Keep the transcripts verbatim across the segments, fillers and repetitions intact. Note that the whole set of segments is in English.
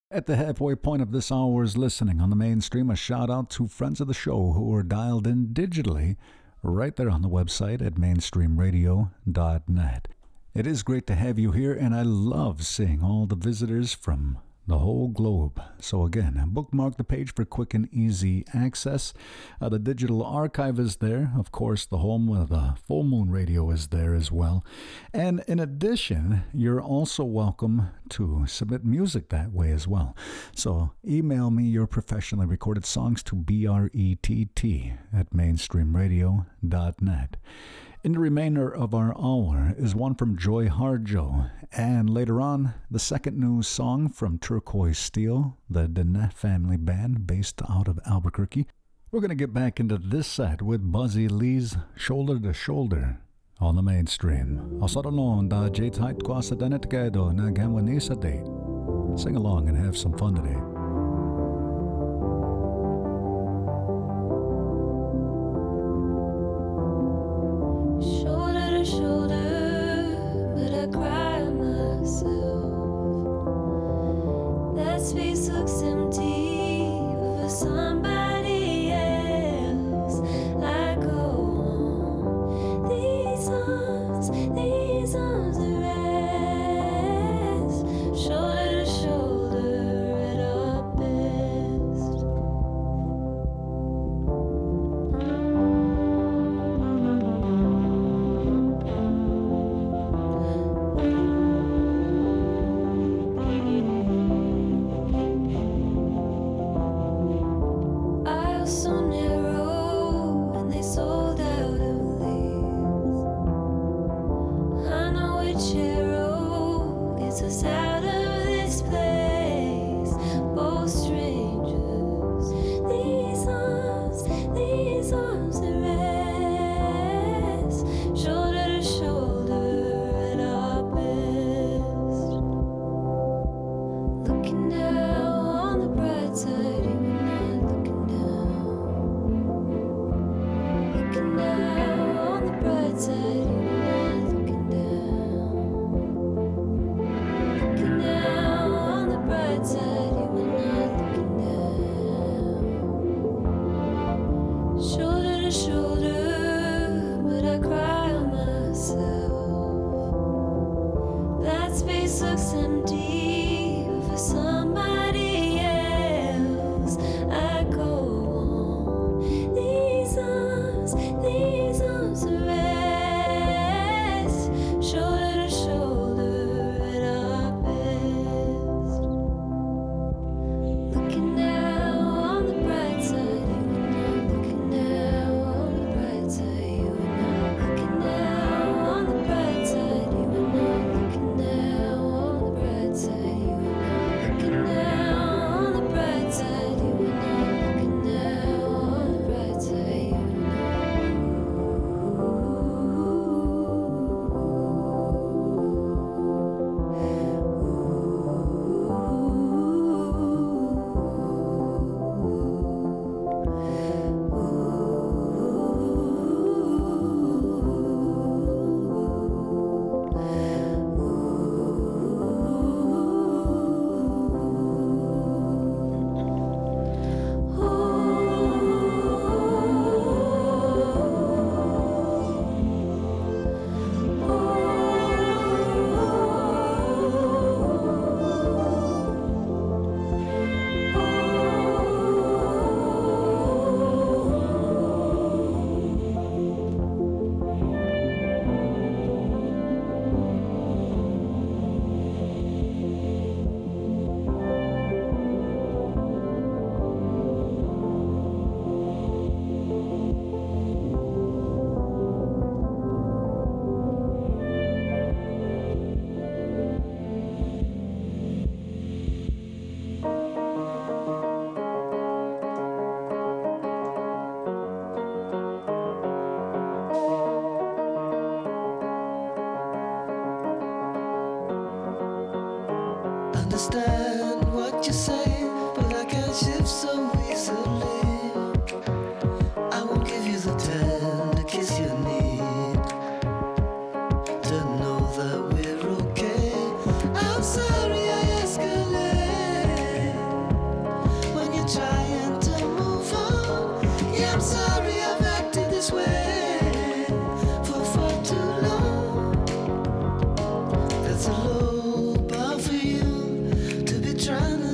At the halfway point of this hour's listening on the mainstream, a shout out to friends of the show who are dialed in digitally right there on the website at mainstream radio dot net. It is great to have you here, and I love seeing all the visitors from the whole globe. So again, bookmark the page for quick and easy access. Uh, the digital archive is there. Of course, the home of the Full Moon Radio is there as well. And in addition, you're also welcome to submit music that way as well. So email me your professionally recorded songs to B R E T T at mainstream radio dot net. In the remainder of our hour is one from Joy Harjo, and later on, the second new song from Turquoise Steel, the Dene family band based out of Albuquerque. We're going to get back into this set with Buzzy Lee's Shoulder to Shoulder on the mainstream. Asaranon da J-Tight Kwasa Danet Gado na Gamwanisa Day. Sing along and have some fun today. Shoulder to shoulder, but I cry myself. That space looks empty for somebody else. I go on. These arms, these arms are rest. Shoulder to shoulder at our best. So narrow, and they sold out of leaves. I know which arrow gets us out of this place. Both strangers, these arms, these arms are rest. Shoulder to shoulder at our best. Looking down on the bright side, you and I looking down. Looking down on the bright side, you and I looking down. Looking down on the bright side, you and I looking down. Shoulder to shoulder, but I cry on myself. That space looks empty for somebody else. I go on. These arms, these arms are rest. Shoulder to shoulder at our best. Looking down on the bright side, you and I. Looking down on the bright side, you and I. Looking down on the bright side, you and I. Looking down on the bright side, you and I. Looking down on the bright side, you and I. Looking down on the bright side, you and I. Understand what you say, but I can't shift so easily. I won't give you the tender kiss you need to know that we're okay. I'm sorry I escalate.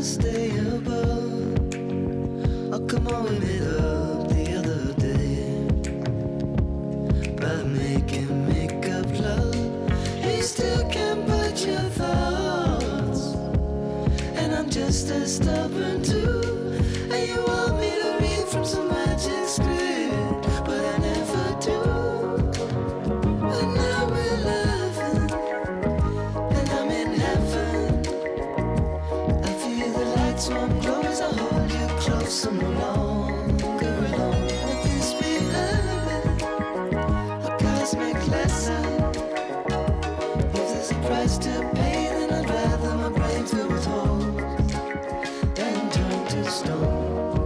stay above. Oh, come on, we made up the other day by making make-up love. You still can't put your thoughts, and I'm just as stubborn too. And you want me to read from some magic script, but I never do. But now we're laughing, and I'm in heaven. I feel the lights won't glow as I hold you close. I'm no longer alone. Let this be heaven, a cosmic lesson. If there's a price to pay, then I'd rather my brain filled with holes than turn to stone.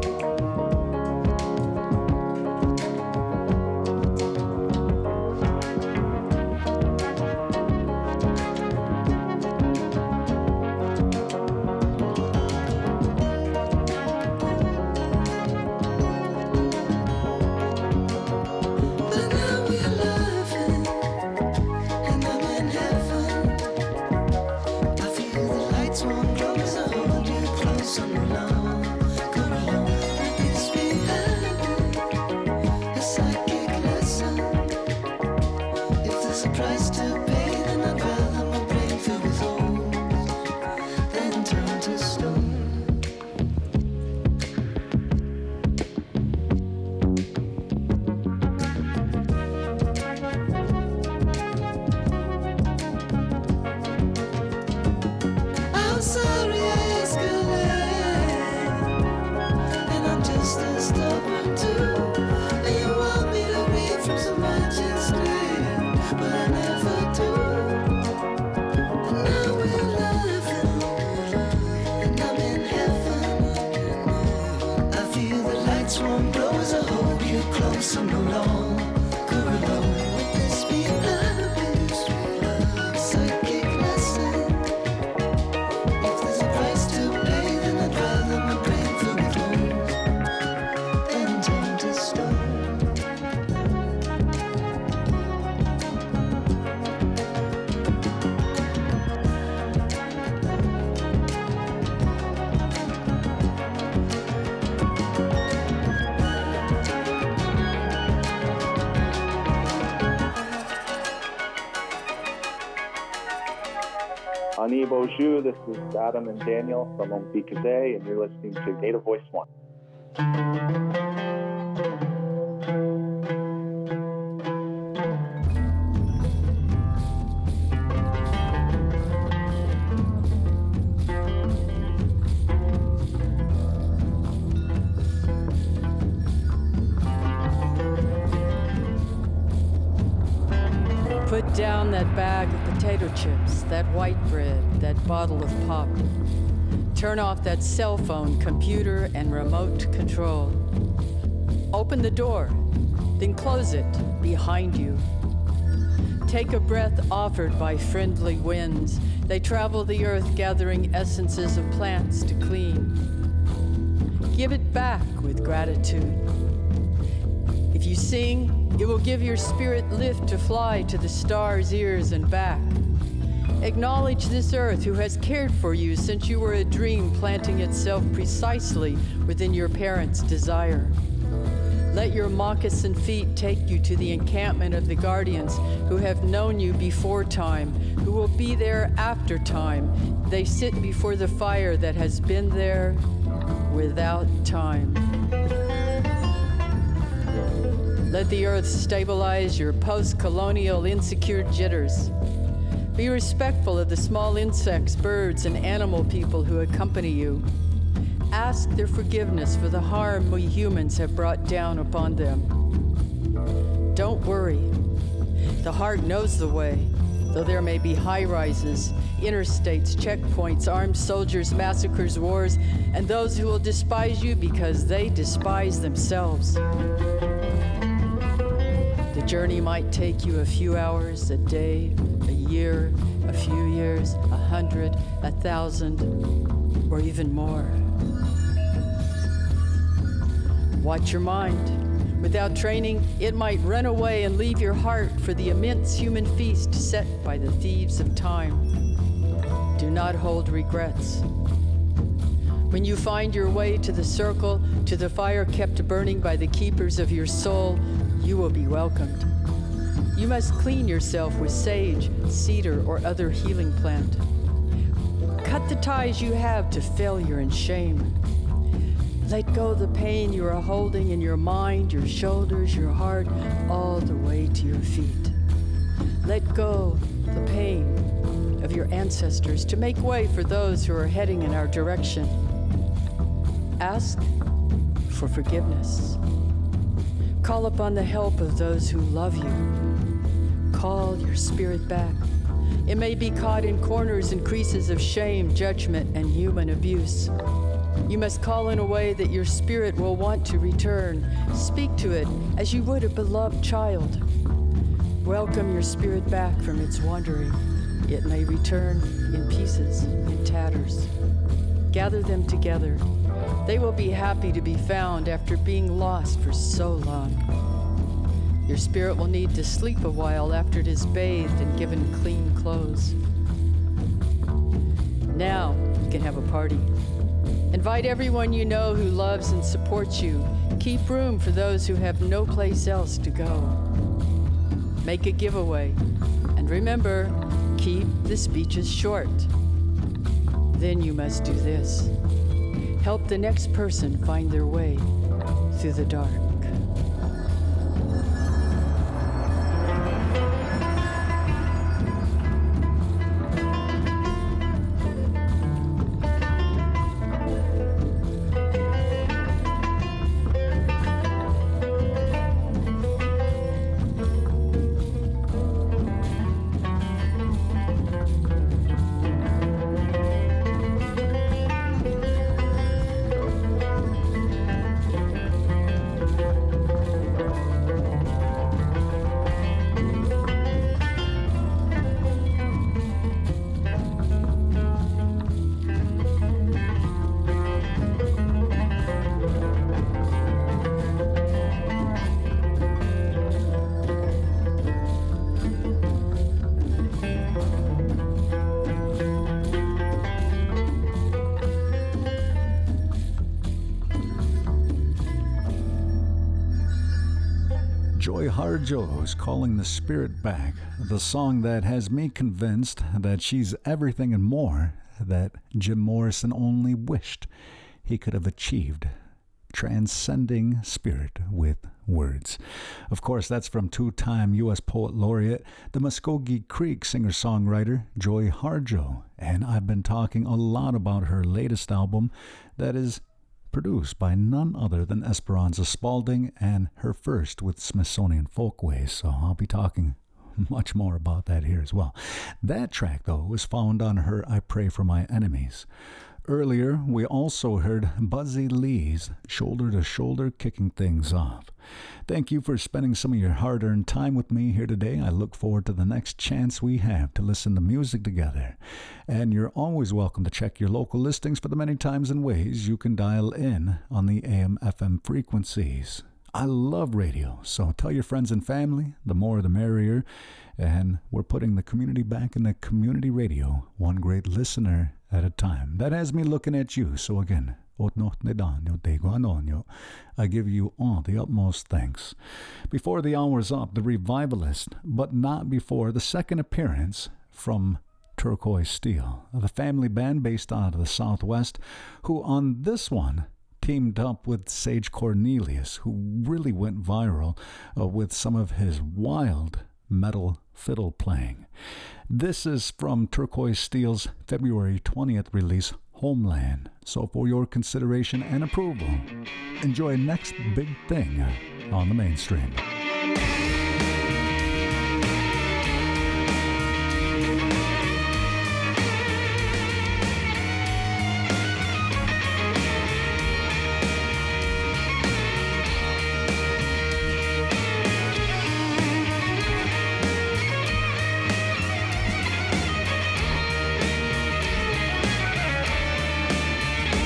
But now we're laughing, and I'm in heaven. I feel the lights won't glow as I hold you close. I'm no longer alone. Let this be heaven, a psychic lesson. If there's a price to pay, then I'd rather my brain filled with holes than turn to stone. I'm sorry I escalate, and I'm just as stubborn too. And you want me to read from some magic script, but I never do. And now we're laughing, and I'm in heaven. I feel the lights won't glow as I hold you close. I'm no longer alone. Let this be heaven, a psychic lesson. If there's a price to pay, then I'd rather my brain filled with holes than turn to stone. Ani bonjour, this is Adam and Daniel from Ompikaze, and you're listening to Native Voice One. Put down that bag of potato chips, that white bread, that bottle of pop. Turn off that cell phone, computer, and remote control. Open the door, then close it behind you. Take a breath offered by friendly winds. They travel the earth gathering essences of plants to clean. Give it back with gratitude. If you sing, it will give your spirit lift to fly to the stars' ears and back. Acknowledge this earth who has cared for you since you were a dream planting itself precisely within your parents' desire. Let your moccasin feet take you to the encampment of the guardians who have known you before time, who will be there after time. They sit before the fire that has been there without time. Let the earth stabilize your post-colonial insecure jitters. Be respectful of the small insects, birds, and animal people who accompany you. Ask their forgiveness for the harm we humans have brought down upon them. Don't worry. The heart knows the way, though there may be high-rises, interstates, checkpoints, armed soldiers, massacres, wars, and those who will despise you because they despise themselves. The journey might take you a few hours, a day, a year, a few years, a hundred, a thousand, or even more. Watch your mind. Without training, it might run away and leave your heart for the immense human feast set by the thieves of time. Do not hold regrets. When you find your way to the circle, to the fire kept burning by the keepers of your soul, you will be welcomed. You must clean yourself with sage, cedar, or other healing plant. Cut the ties you have to failure and shame. Let go the pain you are holding in your mind, your shoulders, your heart, all the way to your feet. Let go the pain of your ancestors to make way for those who are heading in our direction. Ask for forgiveness. Call upon the help of those who love you. Call your spirit back. It may be caught in corners and creases of shame, judgment, and human abuse. You must call in a way that your spirit will want to return. Speak to it as you would a beloved child. Welcome your spirit back from its wandering. It may return in pieces, in tatters. Gather them together. They will be happy to be found after being lost for so long. Your spirit will need to sleep a while after it is bathed and given clean clothes. Now you can have a party. Invite everyone you know who loves and supports you. Keep room for those who have no place else to go. Make a giveaway. And remember, keep the speeches short. Then you must do this. Help the next person find their way through the dark. Joy Harjo is calling the spirit back, the song that has me convinced that she's everything and more that Jim Morrison only wished he could have achieved, transcending spirit with words. Of course, that's from two-time U S Poet Laureate, the Muskogee Creek singer-songwriter Joy Harjo, and I've been talking a lot about her latest album that is produced by none other than Esperanza Spalding, and her first with Smithsonian Folkways, so I'll be talking much more about that here as well. That track, though, was found on her I Pray for My Enemies. Earlier, we also heard Buzzy Lee's Shoulder to Shoulder, kicking things off. Thank you for spending some of your hard-earned time with me here today. I look forward to the next chance we have to listen to music together. And you're always welcome to check your local listings for the many times and ways you can dial in on the A M F M frequencies. I love radio, so tell your friends and family, the more the merrier. And we're putting the community back in the community radio, one great listener at a time. That has me looking at you, so again, I give you all the utmost thanks. Before the hour's up, the Revivalist, but not before the second appearance from Turquoise Steel, the family band based out of the Southwest, who on this one teamed up with Sage Cornelius, who really went viral uh, with some of his wild metal fiddle playing. This is from Turquoise Steel's February twentieth release, Homeland. So for your consideration and approval, enjoy Next Big Thing on the Mainstream.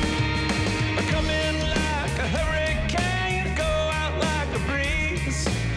Come in like a hurricane, go out like a breeze.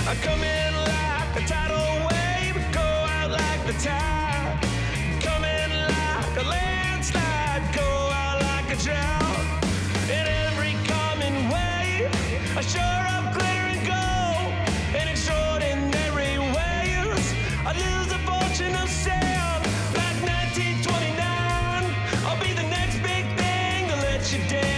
I come in like a tidal wave, go out like the tide. Come in like a landslide, go out like a drought. In every coming wave, I sure up glitter and gold. In extraordinary ways, I lose the fortune of sound. Like nineteen twenty-nine, I'll be the next big thing to let you down.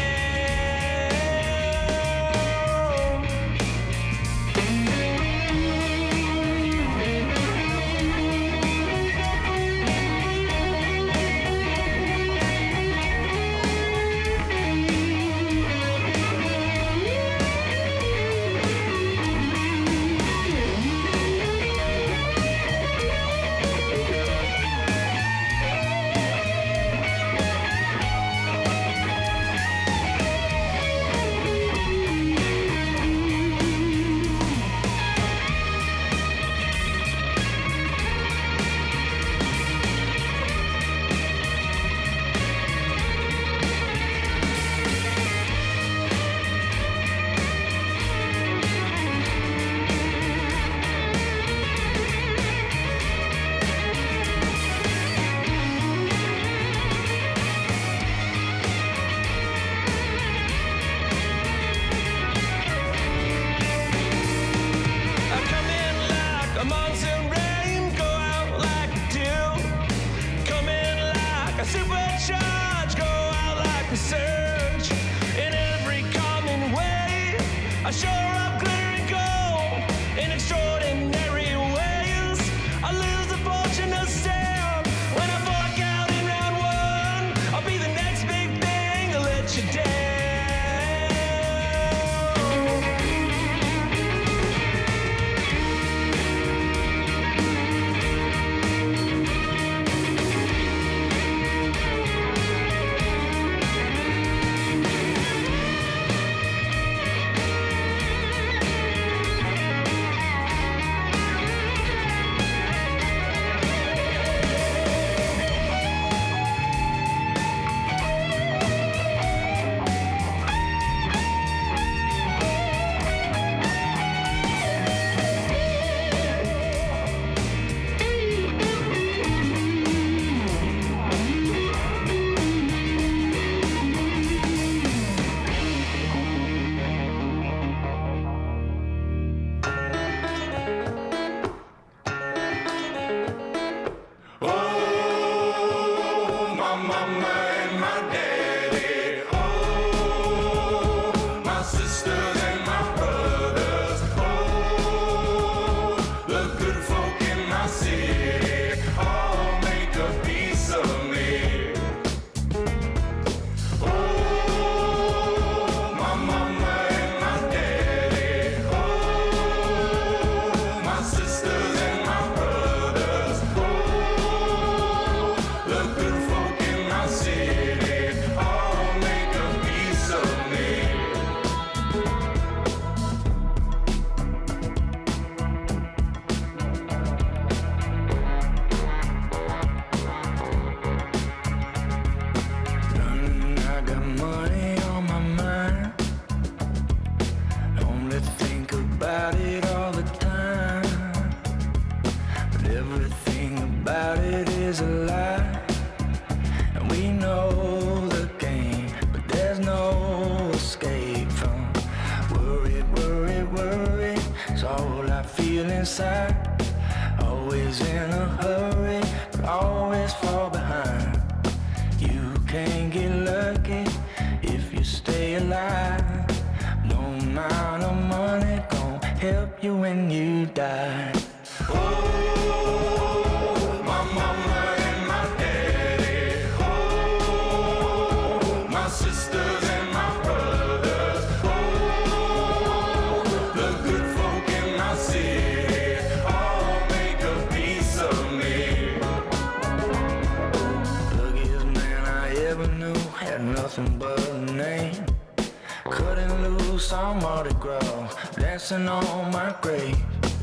dancing on my grave.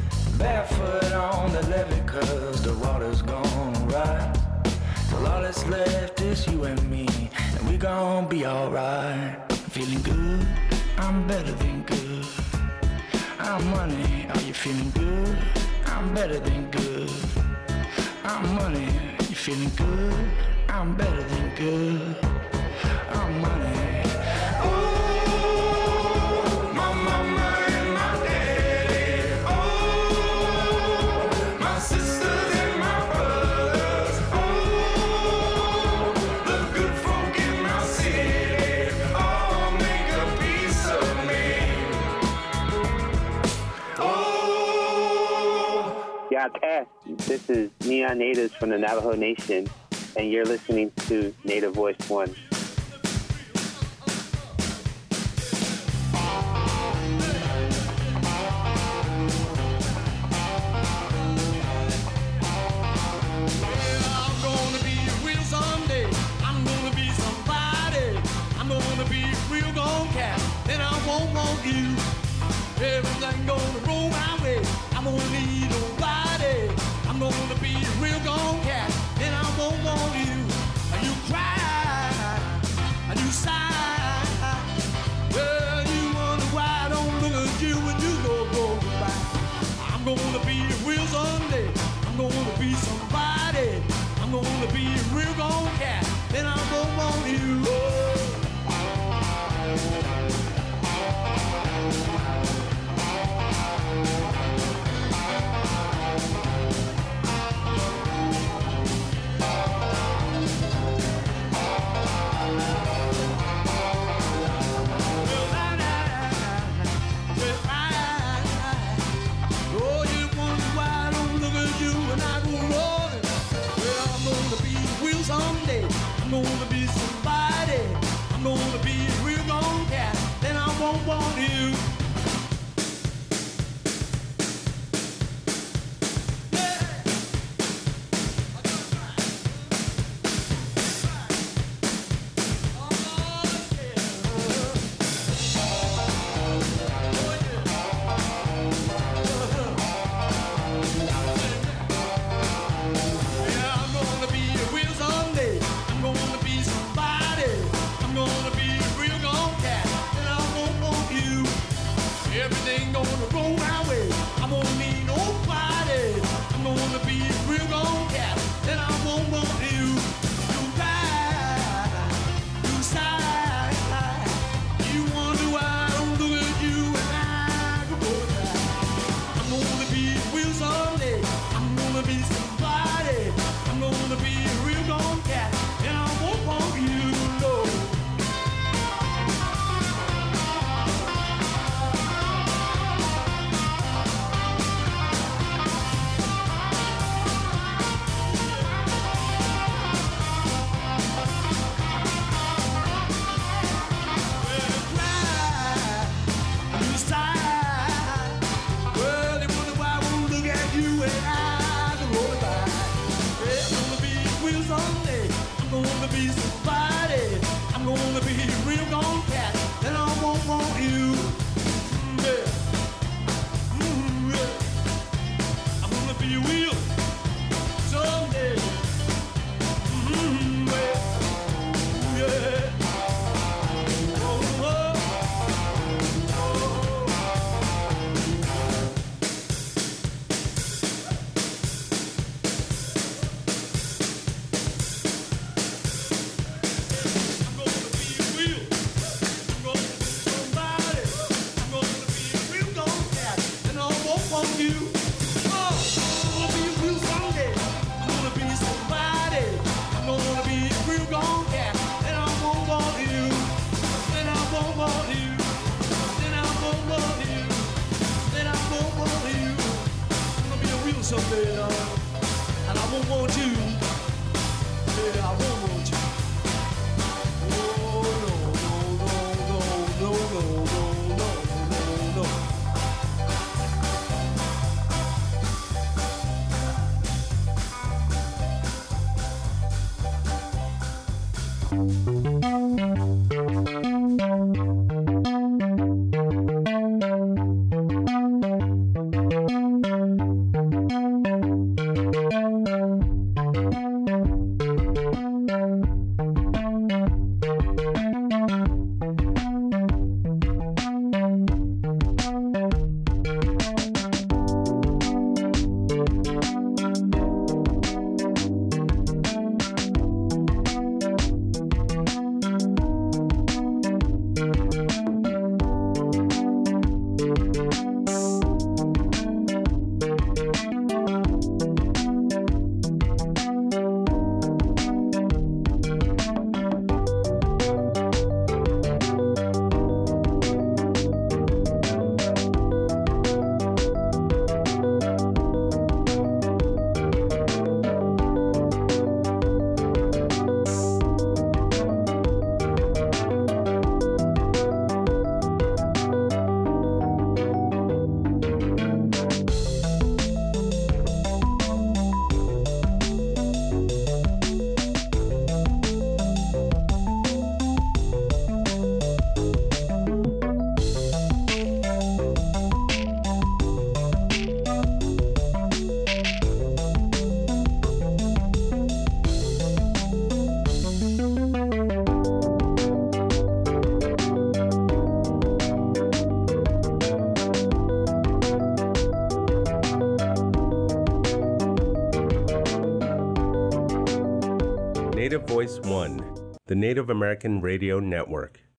Barefoot on the levee cause the water's gonna rise. Till all that's left is you and me, and we gon' be alright. Feeling good, I'm better than good. I'm money, are you feeling good? I'm better than good. I'm money, you feeling good? I'm better than good. I'm money. Oh, my mama and my daddy. Oh, my sisters and my brothers. Oh, the good folk in my city. All make a piece of me. Oh. Yeah, Tess, this is Neon Natives from the Navajo Nation, and you're listening to Native Voice One. I'm gonna be real someday. I'm gonna be somebody. I'm gonna be a real gone cat. Then I won't want you. Everything gonna roll my way. I'm gonna need nobody. I'm gonna be a real gone cat. Then I won't want you. You cry and you sigh. Well, you wonder why I don't look at you when you go go goodbye. I'm gonna be real someday. I'm gonna be somebody. I'm gonna be a real gone cat. Then I won't want you. Oh, you wonder why I don't look at you when I go rolling. Well, I'm gonna be real someday. I'm gonna be somebody. I'm gonna be a real gone cat. Then I won't want you. Yeah, I'm gonna be real someday. I'm gonna be somebody. I'm gonna be a real gone cat. And I won't want you. Everything gonna roll my way. I'm gonna need nobody. I'm gonna be a real gone cat. Then I won't want you. You cry, you sigh. You wonder why I don't look at you and I go by. I'm gonna be real someday. I'm gonna be somebody. I'm gonna be a real gone cat. And I won't want you, no. Well, you cry, you sigh. Well, you wonder why I won't look at you and I can roll it by. Yeah, I'm gonna be real someday. I'm gonna be somebody. I'm gonna be a real gone cat. Then I won't want you. Mm, yeah. Mm, yeah. I'm gonna be real someday. Mm, yeah. Yeah. Oh, oh, oh. I'm gonna be real. I'm gonna be somebody. I'm gonna be a real gone cat, and I won't want you. Oh, I'm gonna be real someday. I'm gonna be somebody. I'm gonna be a real gone cat, and I won't want you. Then I won't want you. Then I won't want you. Then I won't want you. I'm gonna be a real someday, uh, and I won't want you. Yeah, I won't want you. Oh, no, no, no, no, no, no, no, no, no. Thank you. Native Voice One, the Native American Radio Network.